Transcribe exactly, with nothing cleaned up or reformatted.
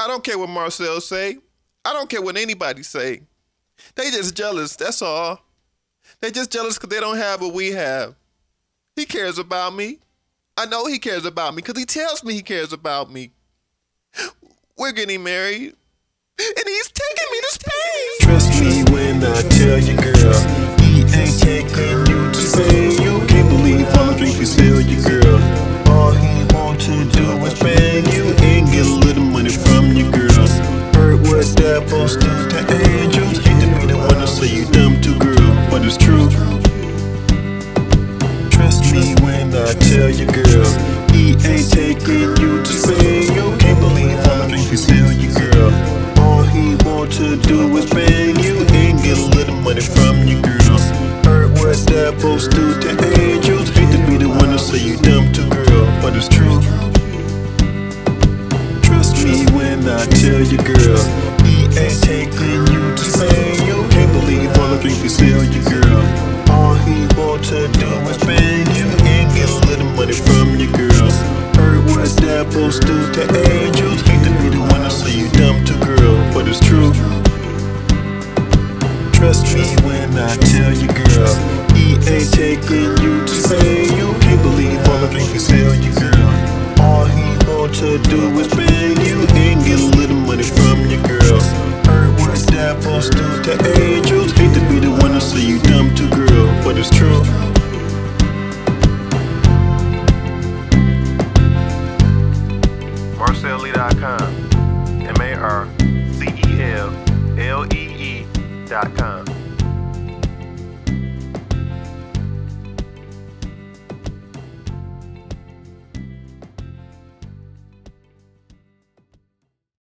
don't care what Marcel say. I don't care what anybody say. They just jealous, that's all. They just jealous because they don't have what we have. He cares about me. I know he cares about me because he tells me he cares about me. We're getting married, and he's taking me to Spain. Trust me when I tell you, girl, he ain't taking you to Spain. You can't believe all the drinks we sell you, girl. All he want to do is bang you and get a little money from you, girl. Heard what devils do to angels. Hate to be the one to say you dumb too, girl, but it's true. Trust me when I tell you, girl, he ain't taking you to Spain. You can't believe all the drinks we sell you, girl. All he want to do is bang you and get a little money from you, girl. Heard what devils do to angels. Hate to be the one to say you dumb too, girl, but it's true. Trust me when I tell you, girl, he ain't taking you to Spain. You can't believe all the drinks we sell you, girl. All he want to do is bang you and get a little money from you, girl. Heard what devils do to angels. Hate to be the one to say you dumb too, girl, but it's true. Trust me when I tell you, girl, he ain't taking you to Spain. You can't believe all the drinks we sell you, girl. All he want to do is bang you and get a little money from you, girl. Heard what devils do to angels. Hate to be the one to say you dumb too, girl, but it's true. Marcel Lee dot com. M A R C E L L E E dot com.